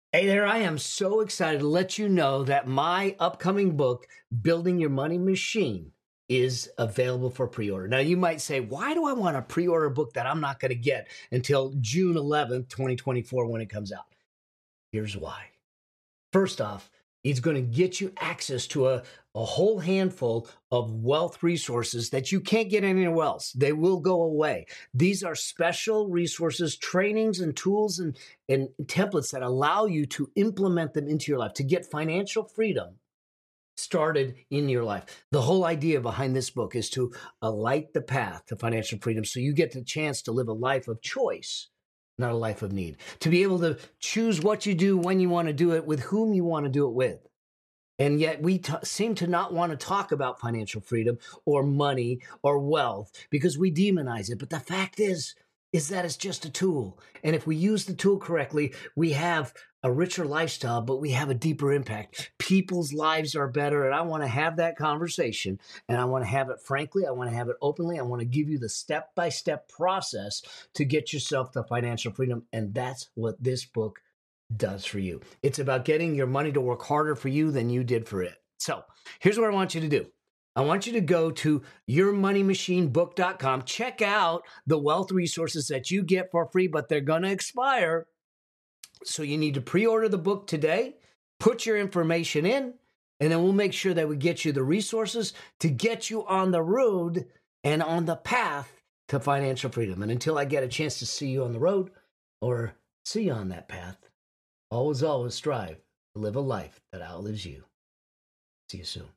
Hey there, I am so excited to let you know that my upcoming book, Building Your Money Machine, is available for pre-order. Now, you might say, why do I want to pre-order a book that I'm not going to get until June 11th, 2024 when it comes out? Here's why. First off, it's going to get you access to a whole handful of wealth resources that you can't get anywhere else. They will go away. These are special resources, trainings, and tools and templates that allow you to implement them into your life, to get financial freedom started in your life. The whole idea behind this book is to light the path to financial freedom so you get the chance to live a life of choice, not a life of need. To be able to choose what you do, when you want to do it, with whom you want to do it with. And yet we seem to not want to talk about financial freedom or money or wealth because we demonize it. But the fact is that it's just a tool. And if we use the tool correctly, we have a richer lifestyle, but we have a deeper impact. People's lives are better. And I want to have that conversation. And I want to have it frankly. I want to have it openly. I want to give you the step-by-step process to get yourself to financial freedom. And that's what this book does for you. It's about getting your money to work harder for you than you did for it. So here's what I want you to do. I want you to go to yourmoneymachinebook.com. Check out the wealth resources that you get for free, but they're going to expire. So you need to pre-order the book today, put your information in, and then we'll make sure that we get you the resources to get you on the road and on the path to financial freedom. And until I get a chance to see you on the road or see you on that path, always strive to live a life that outlives you. See you soon.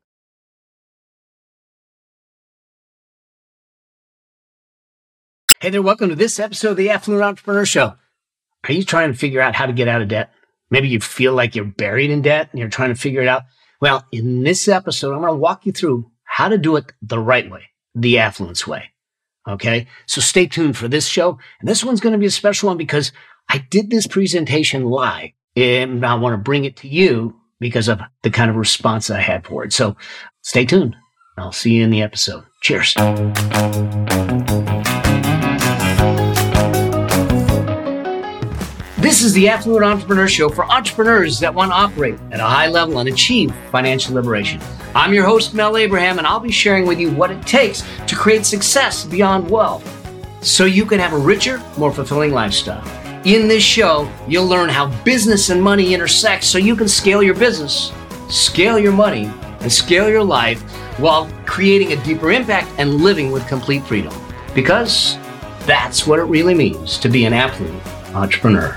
Hey there, welcome to this episode of the Affluent Entrepreneur Show. Are you trying to figure out how to get out of debt? Maybe you feel like you're buried in debt and you're trying to figure it out. Well, in this episode, I'm going to walk you through how to do it the right way, the affluence way. Okay, so stay tuned for this show. And this one's going to be a special one because I did this presentation live and I want to bring it to you because of the kind of response I had for it. So stay tuned. I'll see you in the episode. Cheers. This is the Affluent Entrepreneur Show for entrepreneurs that want to operate at a high level and achieve financial liberation. I'm your host, Mel Abraham, and I'll be sharing with you what it takes to create success beyond wealth so you can have a richer, more fulfilling lifestyle. In this show, you'll learn how business and money intersect so you can scale your business, scale your money, and scale your life while creating a deeper impact and living with complete freedom. Because that's what it really means to be an affluent entrepreneur.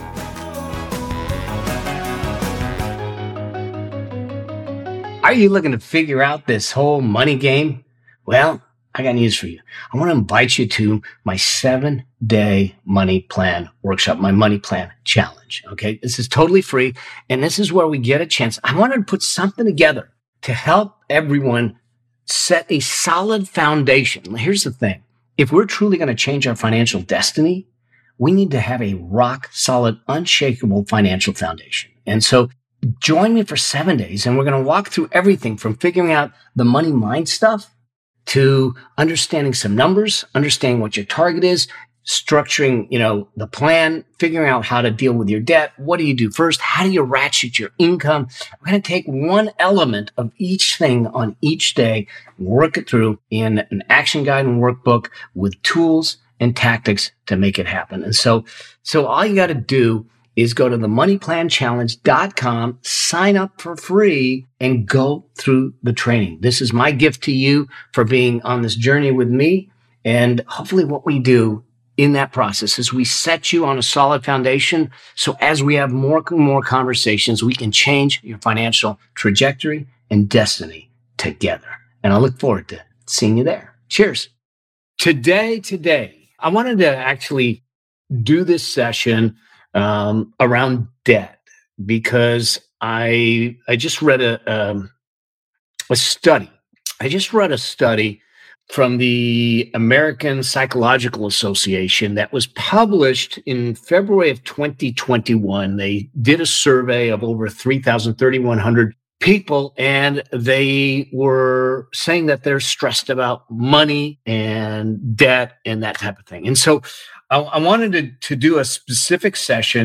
Are you looking to figure out this whole money game? Well, I got news for you. I want to invite you to my 7-day money plan workshop, my money plan challenge. Okay. This is totally free. And this is where we get a chance. I wanted to put something together to help everyone set a solid foundation. Here's the thing. If we're truly going to change our financial destiny, we need to have a rock solid, unshakable financial foundation. And so join me for 7 days and we're going to walk through everything from figuring out the money mind stuff to understanding some numbers, understanding what your target is, structuring, the plan, figuring out how to deal with your debt. What do you do first? How do you ratchet your income? We're going to take one element of each thing on each day, work it through in an action guide and workbook with tools and tactics to make it happen. And so all you got to do is go to themoneyplanchallenge.com, sign up for free, and go through the training. This is my gift to you for being on this journey with me. And hopefully what we do in that process is we set you on a solid foundation. So as we have more and more conversations, we can change your financial trajectory and destiny together. And I look forward to seeing you there. Cheers. Today, I wanted to actually do this session around debt because I just read a study. I just read a study from the American Psychological Association that was published in February of 2021. They did a survey of over 3,100 people, and they were saying that they're stressed about money and debt and that type of thing. And so I wanted to do a specific session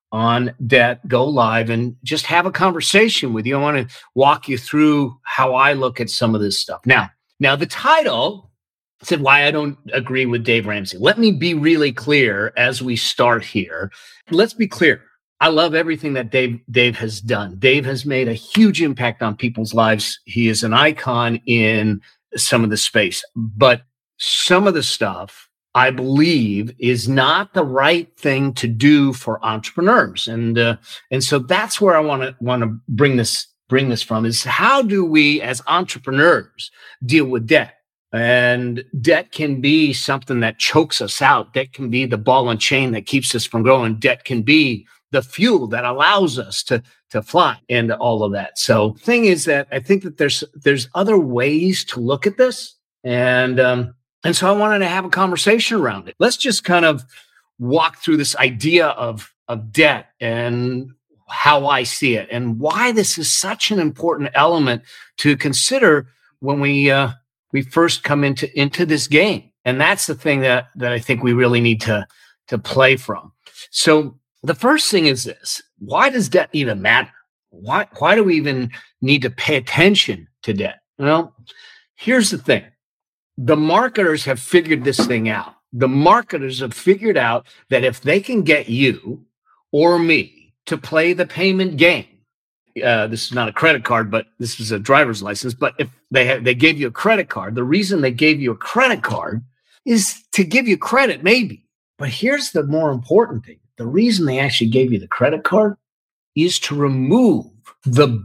on debt go live and just have a conversation with you. I want to walk you through how I look at some of this stuff. Now the title said why I don't agree with Dave Ramsey. Let me be really clear as we start here. Let's be clear. I love everything that Dave has done. Dave has made a huge impact on people's lives. He is an icon in some of the space, but some of the stuff I believe is not the right thing to do for entrepreneurs. And so that's where I want to bring this from is how do we as entrepreneurs deal with debt? And debt can be something that chokes us out. Debt can be the ball and chain that keeps us from growing. Debt can be the fuel that allows us to fly and all of that. So thing is that I think that there's other ways to look at this. And so I wanted to have a conversation around it. Let's just kind of walk through this idea of debt and how I see it and why this is such an important element to consider when we first come into this game. And that's the thing that I think we really need to play from. So the first thing is this: why does debt even matter? Why do we even need to pay attention to debt? Well, here's the thing. The marketers have figured this thing out. The marketers have figured out that if they can get you or me to play the payment game, this is not a credit card, but this is a driver's license. But if they gave you a credit card, the reason they gave you a credit card is to give you credit, maybe. But here's the more important thing. The reason they actually gave you the credit card is to remove the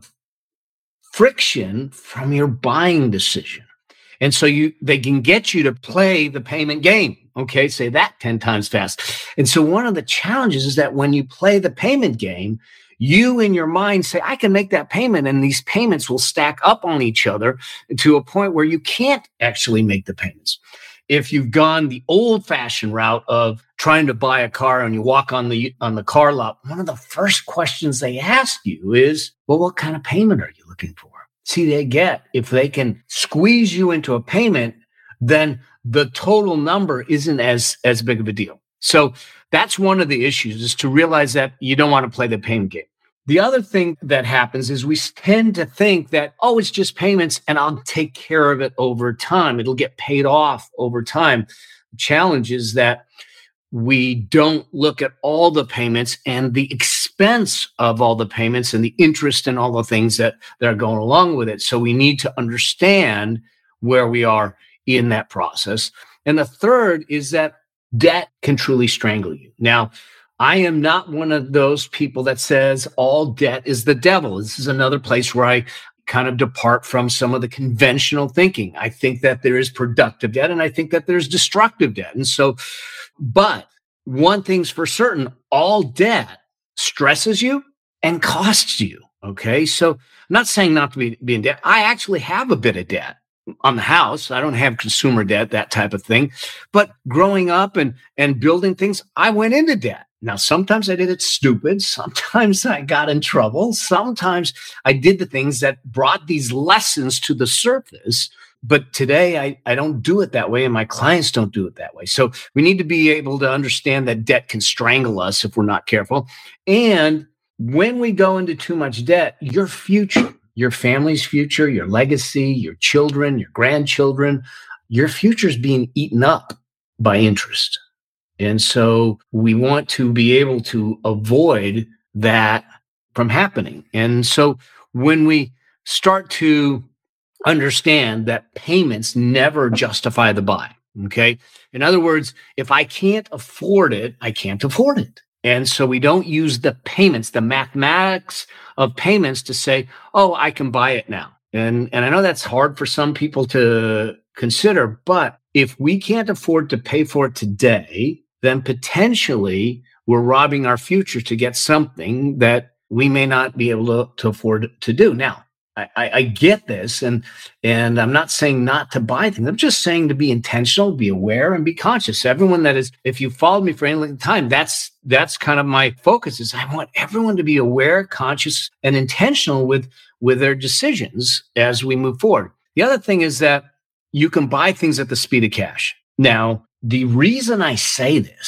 friction from your buying decision. And so they can get you to play the payment game. Okay, say that 10 times fast. And so one of the challenges is that when you play the payment game, you in your mind say, I can make that payment, and these payments will stack up on each other to a point where you can't actually make the payments. If you've gone the old-fashioned route of trying to buy a car and you walk on the car lot, one of the first questions they ask you is, well, what kind of payment are you looking for? See, if they can squeeze you into a payment, then the total number isn't as big of a deal. So that's one of the issues, is to realize that you don't want to play the payment game. The other thing that happens is we tend to think that, oh, it's just payments and I'll take care of it over time. It'll get paid off over time. The challenge is that we don't look at all the payments and the expense of all the payments and the interest and all the things that are going along with it. So we need to understand where we are in that process. And the third is that debt can truly strangle you. Now, I am not one of those people that says all debt is the devil. This is another place where I kind of depart from some of the conventional thinking. I think that there is productive debt and I think that there's destructive debt. And so, but one thing's for certain, all debt stresses you and costs you. Okay. So I'm not saying not to be in debt. I actually have a bit of debt on the house. I don't have consumer debt, that type of thing. But growing up and building things, I went into debt. Now, sometimes I did it stupid. Sometimes I got in trouble. Sometimes I did the things that brought these lessons to the surface. But today I don't do it that way, and my clients don't do it that way. So we need to be able to understand that debt can strangle us if we're not careful. And when we go into too much debt, your future, your family's future, your legacy, your children, your grandchildren, your future is being eaten up by interest. And so we want to be able to avoid that from happening. And so when we start to understand that payments never justify the buy, okay? In other words, if I can't afford it, I can't afford it. And so we don't use the payments, the mathematics of payments to say, oh, I can buy it now. And I know that's hard for some people to consider, but if we can't afford to pay for it today, then potentially we're robbing our future to get something that we may not be able to afford to do. Now, I get this, and I'm not saying not to buy things. I'm just saying to be intentional, be aware, and be conscious. Everyone that is, if you followed me for any length of time, that's kind of my focus. Is I want everyone to be aware, conscious, and intentional with their decisions as we move forward. The other thing is that you can buy things at the speed of cash. Now, the reason I say this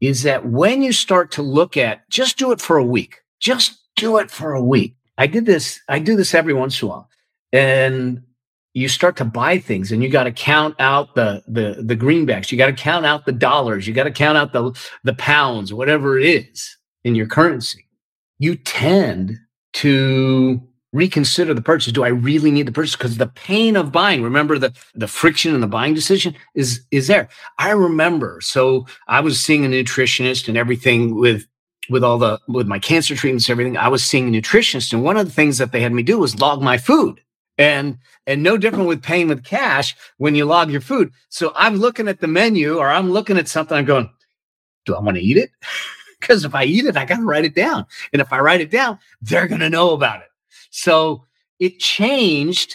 is that when you start to look at, just do it for a week. Just do it for a week. I do this every once in a while. And you start to buy things and you got to count out the greenbacks. You got to count out the dollars. You got to count out the pounds, whatever it is in your currency. You tend to reconsider the purchase. Do I really need the purchase? Because the pain of buying, remember the friction in the buying decision is there. I remember, so I was seeing a nutritionist and everything with my cancer treatments, everything. I was seeing a nutritionist, and one of the things that they had me do was log my food. And no different with paying with cash when you log your food. So I'm looking at the menu or I'm looking at something, I'm going, do I want to eat it? Because if I eat it, I got to write it down. And if I write it down, they're going to know about it. So it changed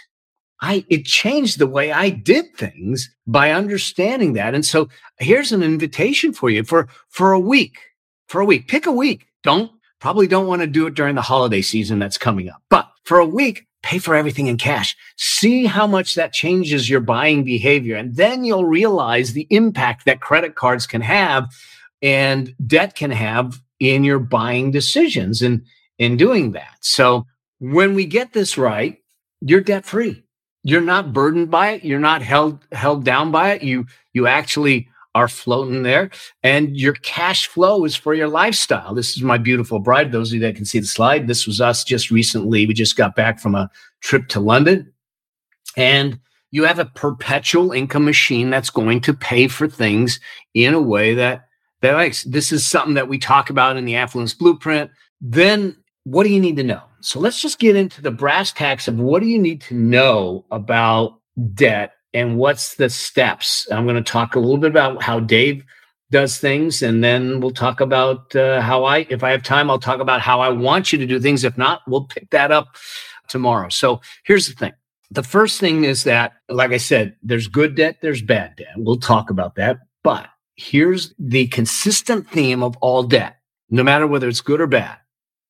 the way I did things by understanding that. And so here's an invitation for you for a week. Pick a week. Probably don't want to do it during the holiday season that's coming up. But for a week, pay for everything in cash. See how much that changes your buying behavior. And then you'll realize the impact that credit cards can have and debt can have in your buying decisions and in doing that. So when we get this right, you're debt free. You're not burdened by it. You're not held down by it. You actually are floating there, and your cash flow is for your lifestyle. This is my beautiful bride. Those of you that can see the slide, this was us just recently. We just got back from a trip to London, and you have a perpetual income machine that's going to pay for things in a way that likes. This is something that we talk about in the Affluence Blueprint. Then what do you need to know? So let's just get into the brass tacks of what do you need to know about debt and what's the steps. I'm going to talk a little bit about how Dave does things, and then we'll talk about if I have time, I'll talk about how I want you to do things. If not, we'll pick that up tomorrow. So here's the thing. The first thing is that, like I said, there's good debt, there's bad debt. We'll talk about that. But here's the consistent theme of all debt, no matter whether it's good or bad.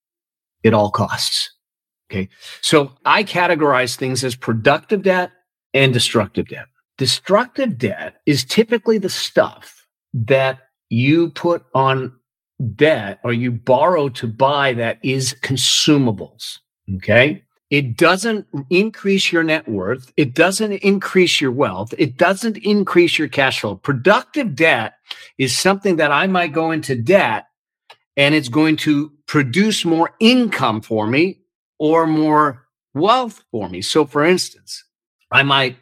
It all costs. Okay. So I categorize things as productive debt and destructive debt. Destructive debt is typically the stuff that you put on debt or you borrow to buy that is consumables. Okay. It doesn't increase your net worth. It doesn't increase your wealth. It doesn't increase your cash flow. Productive debt is something that I might go into debt and it's going to produce more income for me or more wealth for me. So for instance, I might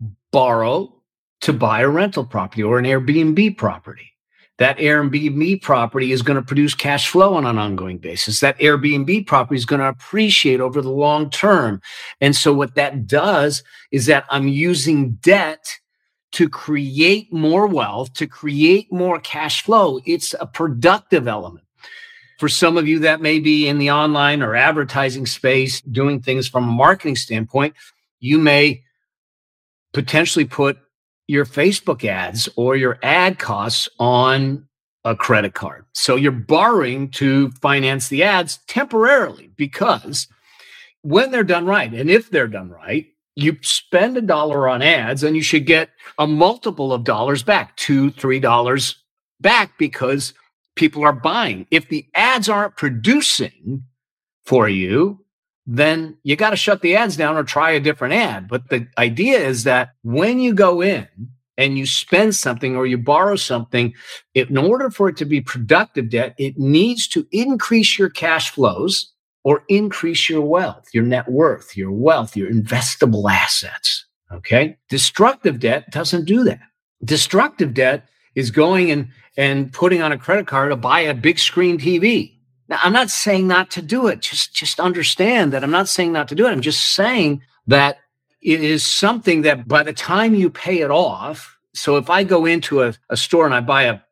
borrow to buy a rental property or an Airbnb property. That Airbnb property is going to produce cash flow on an ongoing basis. That Airbnb property is going to appreciate over the long term. And so what that does is that I'm using debt to create more wealth, to create more cash flow. It's a productive element. For some of you that may be in the online or advertising space, doing things from a marketing standpoint, you may potentially put your Facebook ads or your ad costs on a credit card. So you're borrowing to finance the ads temporarily, because when they're done right, and if they're done right, you spend $1 on ads and you should get a multiple of dollars back, $2, $3 back, because people are buying. If the ads aren't producing for you, then you got to shut the ads down or try a different ad. But the idea is that when you go in and you spend something or you borrow something, in order for it to be productive debt, it needs to increase your cash flows or increase your wealth, your net worth, your wealth, your investable assets. Okay? Destructive debt doesn't do that. Destructive debt is going and putting on a credit card to buy a big screen TV. Now, I'm not saying not to do it. Just understand that I'm not saying not to do it. I'm just saying that it is something that by the time you pay it off, so if I go into a store and I buy a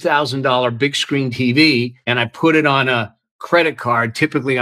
$2,000 big screen TV and I put it on a credit card, typically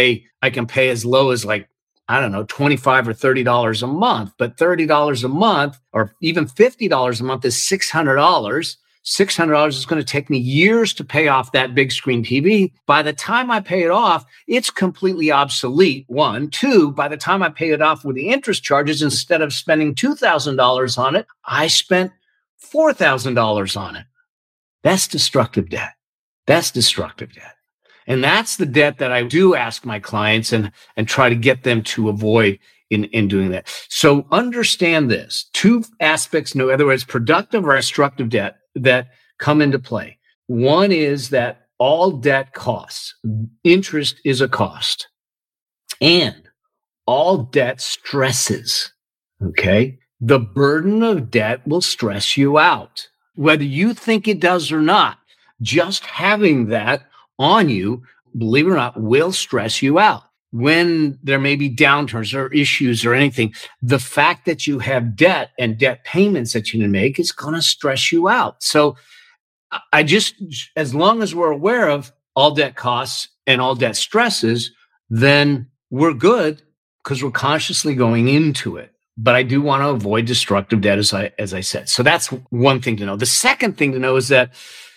I can pay as low as like, I don't know, $25 or $30 a month, but $30 a month or even $50 a month is $600. $600 is going to take me years to pay off that big screen TV. By the time I pay it off, it's completely obsolete. One. Two, by the time I pay it off with the interest charges, instead of spending $2,000 on it, I spent $4,000 on it. That's destructive debt. That's destructive debt. And that's the debt that I do ask my clients and try to get them to avoid in doing that. So understand this. Two aspects, in other words, productive or destructive debt that come into play. One is that all debt costs. Interest is a cost. And all debt stresses. Okay? The burden of debt will stress you out. Whether you think it does or not, just having that on you, believe it or not, will stress you out. When there may be downturns or issues or anything, the fact that you have debt and debt payments that you need to make is going to stress you out. So I just, as long as we're aware of all debt costs and all debt stresses, then we're good because we're consciously going into it. But I do want to avoid destructive debt, as I said. So that's one thing to know. The second thing to know is that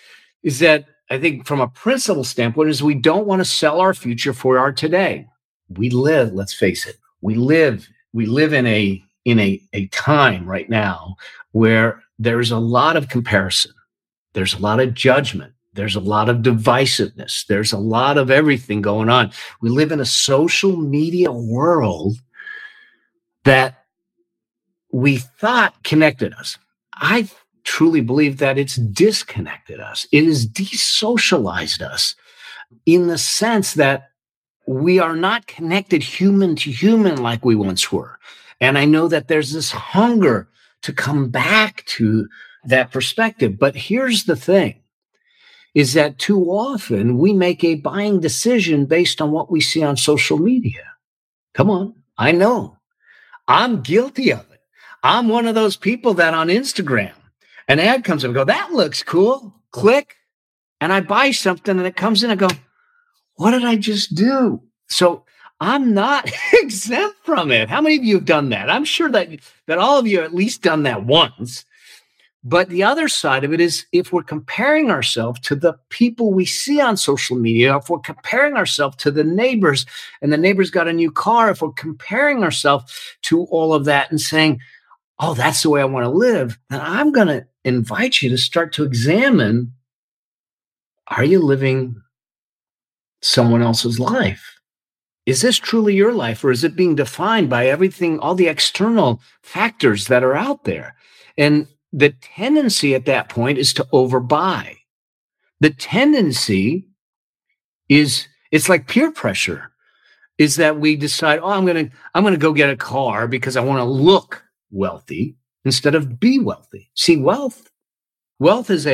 I think from a principle standpoint is we don't want to sell our future for our today. We live, let's face it, we live in a time right now where there's a lot of comparison. There's a lot of judgment. There's a lot of divisiveness. There's a lot of everything going on. We live in a social media world that we thought connected us. I truly believe that it's disconnected us. It has desocialized us in the sense that we are not connected human to human like we once were. And I know that there's this hunger to come back to that perspective. But here's the thing, is that too often we make a buying decision based on what we see on social media. Come on, I know. I'm guilty of it. I'm one of those people that on Instagram, an ad comes up and go, that looks cool. Click. And I buy something and it comes in and I go, what did I just do? So I'm not exempt from it. How many of you have done that? I'm sure that all of you have at least done that once. But the other side of it is if we're comparing ourselves to the people we see on social media, if we're comparing ourselves to the neighbors and the neighbor's got a new car, if we're comparing ourselves to all of that and saying, oh, that's the way I want to live, then I'm going to invite you to start to examine, are you living someone else's life? Is this truly your life, or is it being defined by everything, all the external factors that are out there? And the tendency at that point is to overbuy. The tendency is, it's like peer pressure, is that we decide, oh, I'm going to go get a car because I want to look wealthy instead of be wealthy. See, wealth is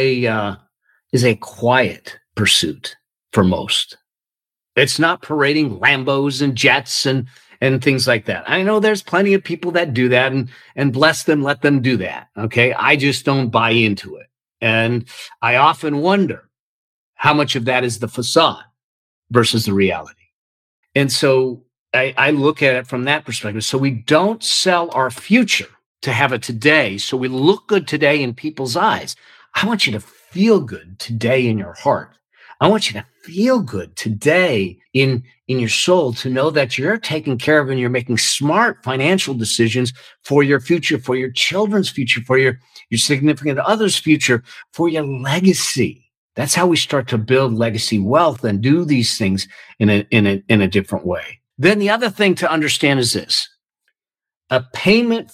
a quiet pursuit for most. It's not parading Lambos and jets and things like that. I know there's plenty of people that do that and bless them, let them do that. Okay. I just don't buy into it. And I often wonder how much of that is the facade versus the reality. And so I look at it from that perspective. So we don't sell our future to have it today. So we look good today in people's eyes. I want you to feel good today in your heart. I want you to feel good today in your soul, to know that you're taken care of and you're making smart financial decisions for your future, for your children's future, for your significant other's future, for your legacy. That's how we start to build legacy wealth and do these things in a different way. Then the other thing to understand is this: a payment,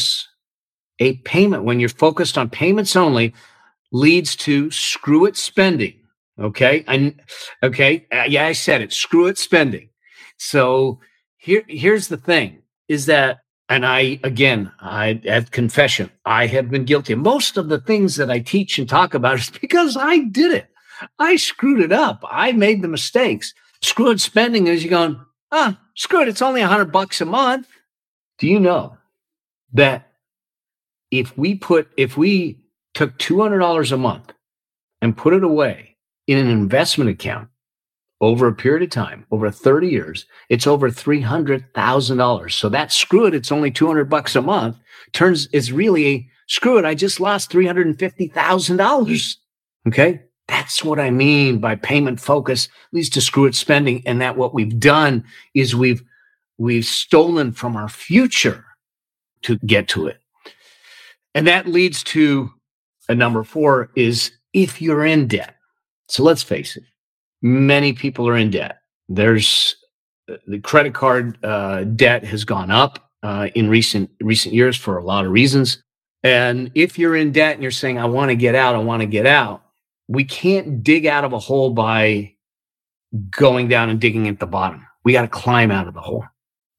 when you're focused on payments only, leads to screw it spending. Okay. I said it. Screw it spending. So here's the thing is that, and I at confession, I have been guilty. Most of the things that I teach and talk about is because I did it. I screwed it up. I made the mistakes. Screw it spending is you're going, screw it. It's only $100 a month. Do you know that if we took $200 a month and put it away in an investment account over a period of time, over 30 years, it's over $300,000. So that screw it, it's only $200 a month, is really screw it, I just lost $350,000. Okay? That's what I mean by payment focus leads to screw it spending. And that what we've done is we've stolen from our future to get to it. And that leads to a number 4 is if you're in debt. So let's face it, many people are in debt. There's the credit card debt has gone up in recent years for a lot of reasons. And if you're in debt and you're saying, I want to get out, we can't dig out of a hole by going down and digging at the bottom. We got to climb out of the hole.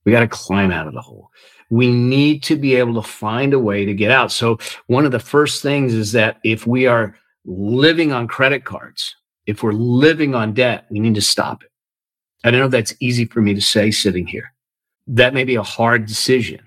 We need to be able to find a way to get out. So one of the first things is that if we are living on credit cards, if we're living on debt, we need to stop it. I don't know if that's easy for me to say sitting here. That may be a hard decision.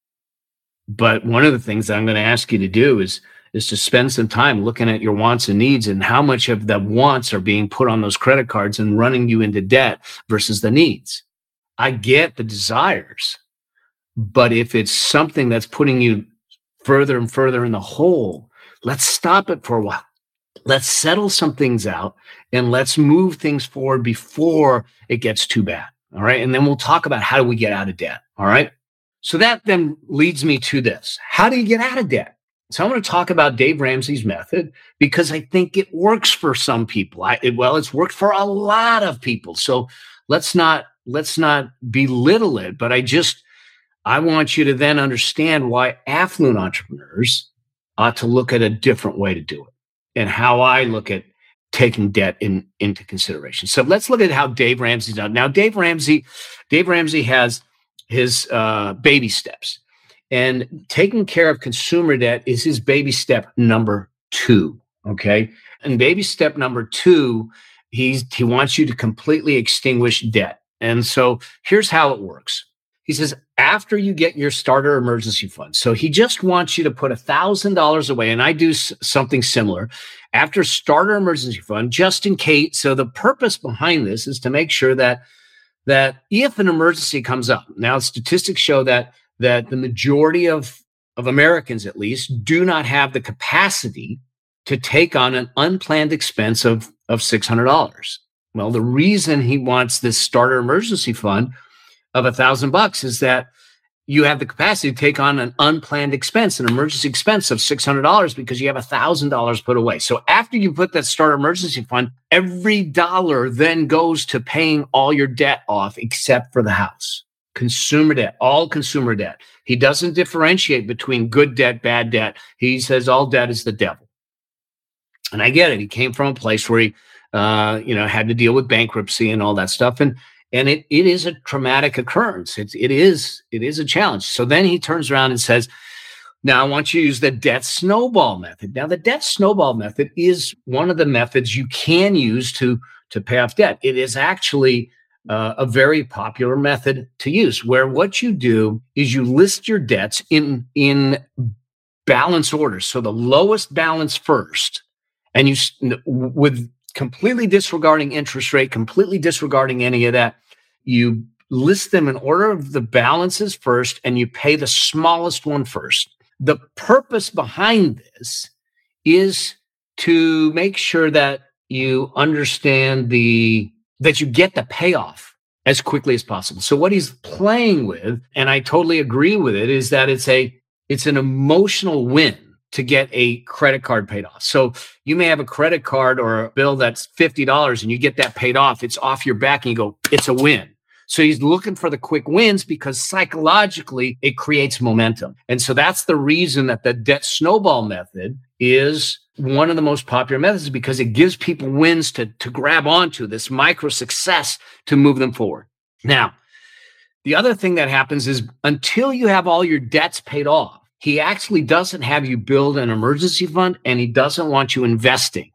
But one of the things that I'm going to ask you to do is to spend some time looking at your wants and needs and how much of the wants are being put on those credit cards and running you into debt versus the needs. I get the desires, but if it's something that's putting you further and further in the hole, let's stop it for a while. Let's settle some things out and let's move things forward before it gets too bad. All right. And then we'll talk about how do we get out of debt. All right. So that then leads me to this. How do you get out of debt? So I'm going to talk about Dave Ramsey's method because I think it works for some people. It's worked for a lot of people. So let's not belittle it, but I want you to then understand why affluent entrepreneurs ought to look at a different way to do it and how I look at taking debt into consideration. So let's look at how Dave Ramsey's done. Now, Dave Ramsey has his baby steps, and taking care of consumer debt is his baby step number 2. Okay. And baby step number 2, he wants you to completely extinguish debt. And so here's how it works. He says, after you get your starter emergency fund, so he just wants you to put $1,000 away. And I do something similar after starter emergency fund, just in case. So the purpose behind this is to make sure that if an emergency comes up, now statistics show that the majority of Americans, at least, do not have the capacity to take on an unplanned expense of $600. Well, the reason he wants this starter emergency fund of $1,000 is that you have the capacity to take on an unplanned expense, an emergency expense of $600 because you have $1,000 put away. So after you put that starter emergency fund, every dollar then goes to paying all your debt off except for the house. Consumer debt, all consumer debt. He doesn't differentiate between good debt, bad debt. He says all debt is the devil. And I get it. He came from a place where he had to deal with bankruptcy and all that stuff. And it is a traumatic occurrence. It is a challenge. So then he turns around and says, now I want you to use the debt snowball method. Now the debt snowball method is one of the methods you can use to pay off debt. It is actually a very popular method to use, where what you do is you list your debts in balance order. So the lowest balance first, and you with completely disregarding interest rate, completely disregarding any of that, you list them in order of the balances first, and you pay the smallest one first. The purpose behind this is to make sure that you understand that you get the payoff as quickly as possible. So what he's playing with, and I totally agree with it, is that it's an emotional win to get a credit card paid off. So you may have a credit card or a bill that's $50 and you get that paid off. It's off your back and you go, it's a win. So he's looking for the quick wins because psychologically it creates momentum. And so that's the reason that the debt snowball method is one of the most popular methods, because it gives people wins to grab onto, this micro success to move them forward. Now, the other thing that happens is until you have all your debts paid off, he actually doesn't have you build an emergency fund, and he doesn't want you investing.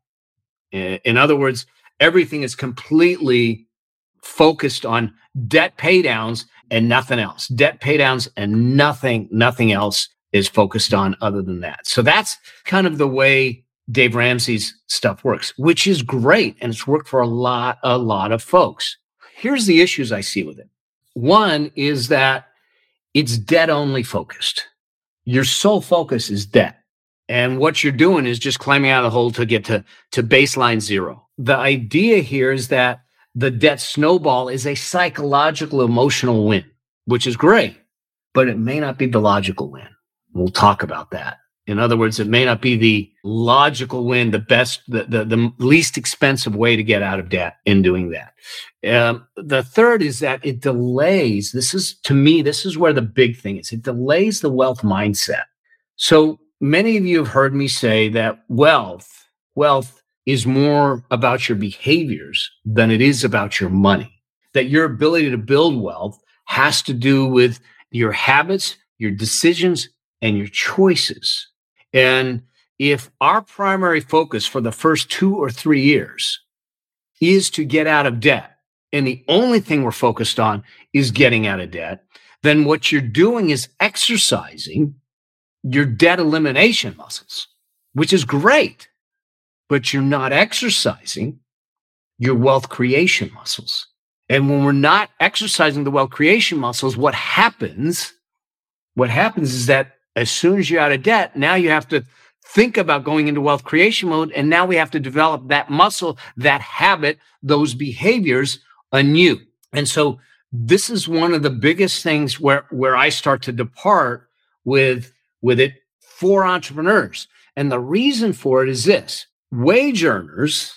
In other words, everything is completely focused on debt pay downs and nothing else. Debt pay downs and nothing else is focused on other than that. So that's kind of the way Dave Ramsey's stuff works, which is great. And it's worked for a lot of folks. Here's the issues I see with it. One is that it's debt only focused. Your sole focus is debt. And what you're doing is just climbing out of the hole to get to baseline zero. The idea here is that the debt snowball is a psychological, emotional win, which is great, but it may not be the logical win. We'll talk about that In other words, it may not be the logical win, the least expensive way to get out of debt in doing that. The third is that it delays. To me, this is where the big thing is. It delays the wealth mindset. So many of you have heard me say that wealth is more about your behaviors than it is about your money. That your ability to build wealth has to do with your habits, your decisions, and your choices. And if our primary focus for the first 2 or 3 years is to get out of debt, and the only thing we're focused on is getting out of debt, then what you're doing is exercising your debt elimination muscles, which is great, but you're not exercising your wealth creation muscles. And when we're not exercising the wealth creation muscles, what happens is that as soon as you're out of debt, now you have to think about going into wealth creation mode. And now we have to develop that muscle, that habit, those behaviors anew. And so this is one of the biggest things where I start to depart with it for entrepreneurs. And the reason for it is this: wage earners,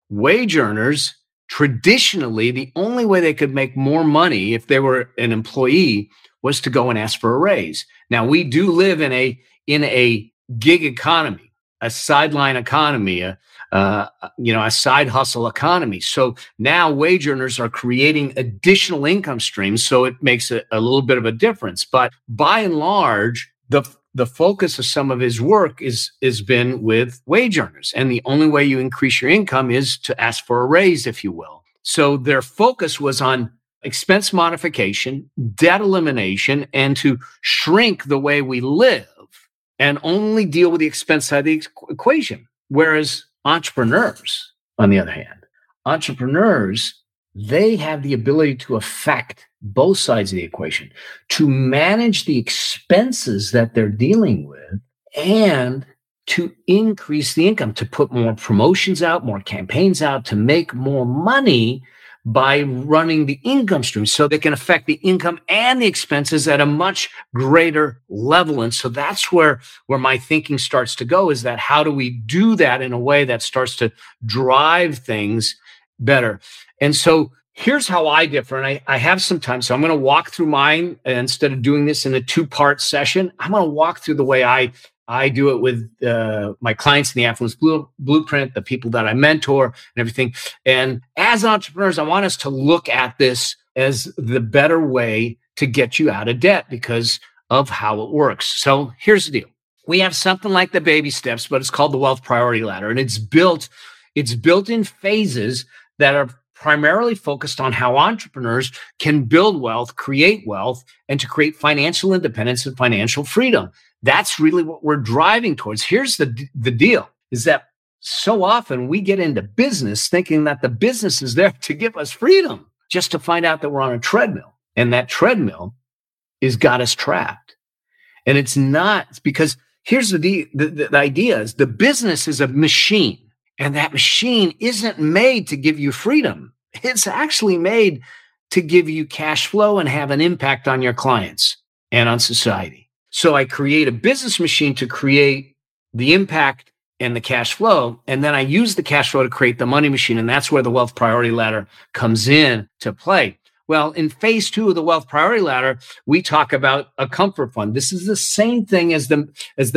traditionally, the only way they could make more money if they were an employee was to go and ask for a raise. Now, we do live in a gig economy, a sideline economy, a side hustle economy. So now wage earners are creating additional income streams. So it makes a little bit of a difference. But by and large, the focus of some of his work is been with wage earners. And the only way you increase your income is to ask for a raise, if you will. So their focus was on expense modification, debt elimination, and to shrink the way we live and only deal with the expense side of the equation. Whereas entrepreneurs, on the other hand, they have the ability to affect both sides of the equation, to manage the expenses that they're dealing with and to increase the income, to put more promotions out, more campaigns out, to make more money by running the income stream so they can affect the income and the expenses at a much greater level. And so that's where my thinking starts to go, is that how do we do that in a way that starts to drive things better? And so here's how I differ. And I have some time, so I'm going to walk through mine. instead of doing this in a 2-part session, I'm going to walk through the way I do it with my clients in the Affluence Blueprint, the people that I mentor and everything. And as entrepreneurs, I want us to look at this as the better way to get you out of debt because of how it works. So here's the deal. We have something like the baby steps, but it's called the Wealth Priority Ladder. And it's built in phases that are primarily focused on how entrepreneurs can build wealth, create wealth, and to create financial independence and financial freedom. That's really what we're driving towards. Here's the deal, is that so often we get into business thinking that the business is there to give us freedom, just to find out that we're on a treadmill. And that treadmill has got us trapped. And it's not. It's because here's the idea is the business is a machine. And that machine isn't made to give you freedom. It's actually made to give you cash flow and have an impact on your clients and on society. So I create a business machine to create the impact and the cash flow. And then I use the cash flow to create the money machine. And that's where the Wealth Priority Ladder comes in to play. Well, in phase 2 of the Wealth Priority Ladder, we talk about a comfort fund. This is the same thing as the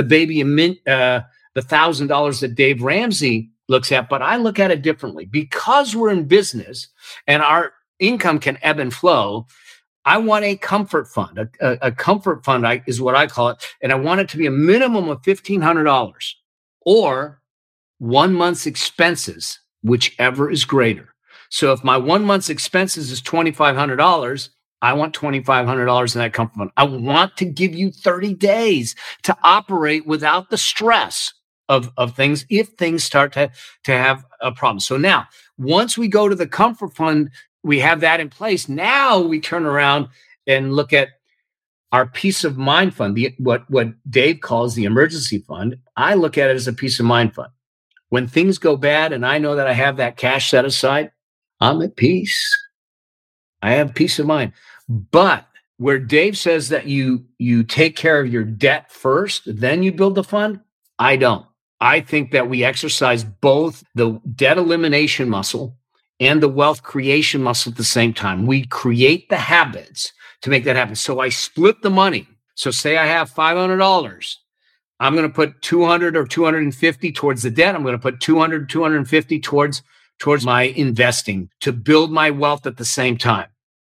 $1,000 that Dave Ramsey looks at, but I look at it differently. Because we're in business and our income can ebb and flow, I want a comfort fund. A comfort fund is what I call it. And I want it to be a minimum of $1,500 or 1 month's expenses, whichever is greater. So if my 1 month's expenses is $2,500, I want $2,500 in that comfort fund. I want to give you 30 days to operate without the stress of things if things start to have a problem. So now, once we go to the comfort fund, we have that in place. Now we turn around and look at our peace of mind fund, what Dave calls the emergency fund. I look at it as a peace of mind fund. When things go bad and I know that I have that cash set aside, I'm at peace. I have peace of mind. But where Dave says that you take care of your debt first, then you build the fund, I don't. I think that we exercise both the debt elimination muscle and the wealth creation muscle at the same time. We create the habits to make that happen. So I split the money. So say I have $500. I'm going to put 200 or 250 towards the debt. I'm going to put 200, 250 towards my investing to build my wealth at the same time.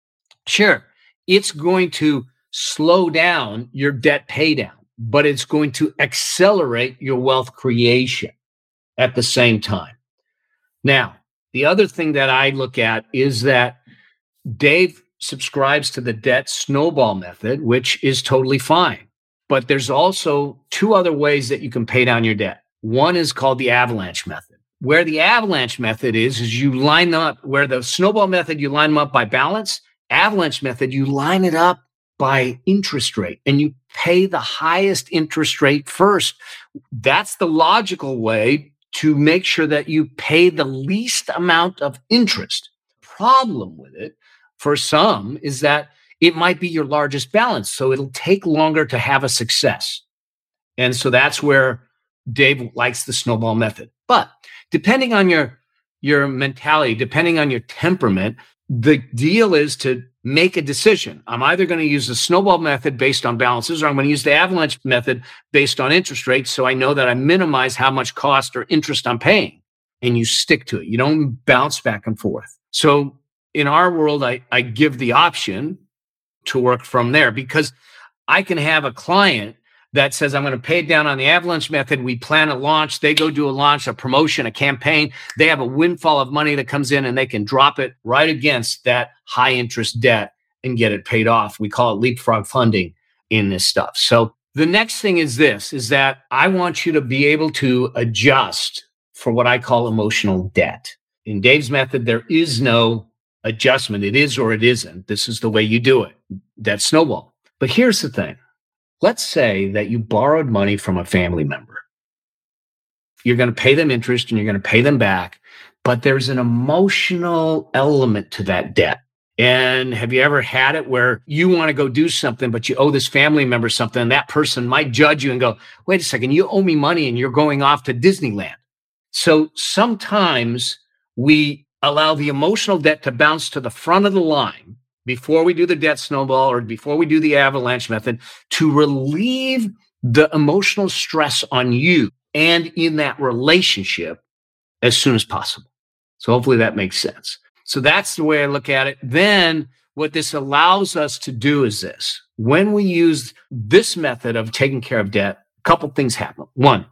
Sure, it's going to slow down your debt pay down, but it's going to accelerate your wealth creation at the same time. Now, the other thing that I look at is that Dave subscribes to the debt snowball method, which is totally fine. But there's also two other ways that you can pay down your debt. One is called the avalanche method. Where the avalanche method is you line them up, where the snowball method, you line them up by balance. Avalanche method, you line it up by interest rate and you pay the highest interest rate first. That's the logical way to make sure that you pay the least amount of interest. Problem with it for some is that it might be your largest balance, so it'll take longer to have a success. And so that's where Dave likes the snowball method. But depending on your mentality, depending on your temperament, the deal is to make a decision. I'm either going to use the snowball method based on balances, or I'm going to use the avalanche method based on interest rates, so I know that I minimize how much cost or interest I'm paying. And you stick to it. You don't bounce back and forth. So in our world, I give the option to work from there, because I can have a client that says, I'm going to pay it down on the avalanche method. We plan a launch. They go do a launch, a promotion, a campaign. They have a windfall of money that comes in and they can drop it right against that high interest debt and get it paid off. We call it leapfrog funding in this stuff. So the next thing is this, is that I want you to be able to adjust for what I call emotional debt. In Dave's method, there is no adjustment. It is or it isn't. This is the way you do it. That's snowball. But here's the thing. Let's say that you borrowed money from a family member. You're going to pay them interest and you're going to pay them back, but there's an emotional element to that debt. And have you ever had it where you want to go do something, but you owe this family member something, and that person might judge you and go, wait a second, you owe me money and you're going off to Disneyland. So sometimes we allow the emotional debt to bounce to the front of the line before we do the debt snowball or before we do the avalanche method to relieve the emotional stress on you and in that relationship as soon as possible. So hopefully that makes sense. So that's the way I look at it. Then what this allows us to do is this. When we use this method of taking care of debt, a couple things happen. One,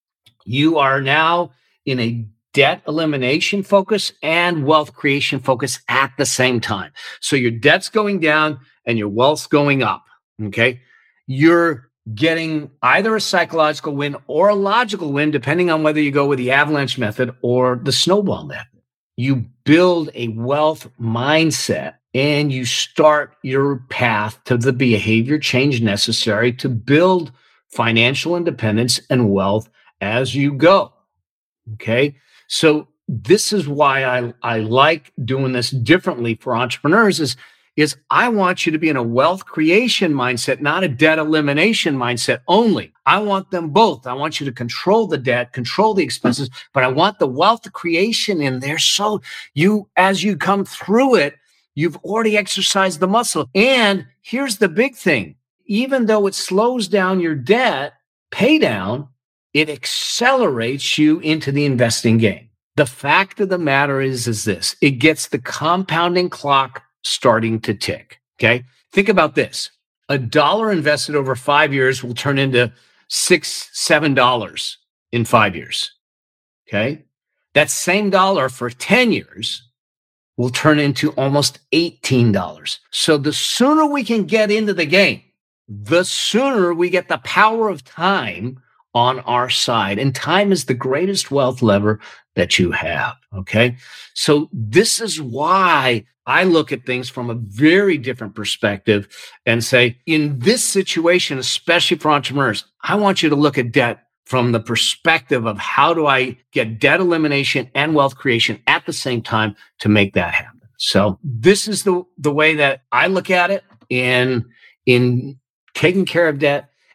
you are now in a debt elimination focus and wealth creation focus at the same time. So your debt's going down and your wealth's going up. Okay. You're getting either a psychological win or a logical win, depending on whether you go with the avalanche method or the snowball method. You build a wealth mindset and you start your path to the behavior change necessary to build financial independence and wealth as you go. Okay. So this is why I like doing this differently for entrepreneurs is I want you to be in a wealth creation mindset, not a debt elimination mindset only. I want them both. I want you to control the debt, control the expenses, but I want the wealth creation in there. So as you come through it, you've already exercised the muscle. And here's the big thing. Even though it slows down your debt pay down, it accelerates you into the investing game. The fact of the matter is this. It gets the compounding clock starting to tick. Okay. Think about this. $1 invested over 5 years will turn into $6, $7 in 5 years. Okay. That same dollar for 10 years will turn into almost $18. So the sooner we can get into the game, the sooner we get the power of time on our side. And time is the greatest wealth lever that you have. Okay. So this is why I look at things from a very different perspective and say, in this situation, especially for entrepreneurs, I want you to look at debt from the perspective of how do I get debt elimination and wealth creation at the same time to make that happen. So this is the way that I look at it in taking care of debt.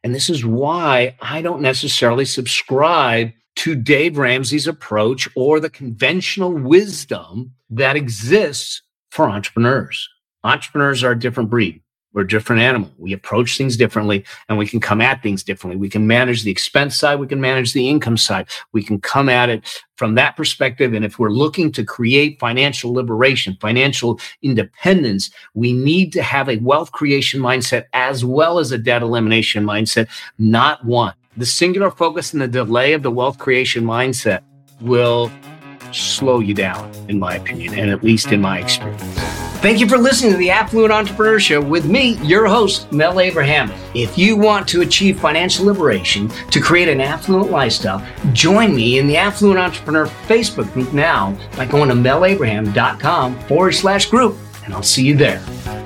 And this is why I don't necessarily subscribe to Dave Ramsey's approach or the conventional wisdom that exists for entrepreneurs. Entrepreneurs are a different breed. We're a different animal. We approach things differently, and we can come at things differently. We can manage the expense side. We can manage the income side. We can come at it from that perspective. And if we're looking to create financial liberation, financial independence, we need to have a wealth creation mindset as well as a debt elimination mindset, not one. The singular focus and the delay of the wealth creation mindset will slow you down, in my opinion, and at least in my experience. Thank you for listening to the Affluent Entrepreneur Show with me, your host, Mel Abraham. If you want to achieve financial liberation to create an affluent lifestyle, join me in the Affluent Entrepreneur Facebook group now by going to melabraham.com/group, and I'll see you there.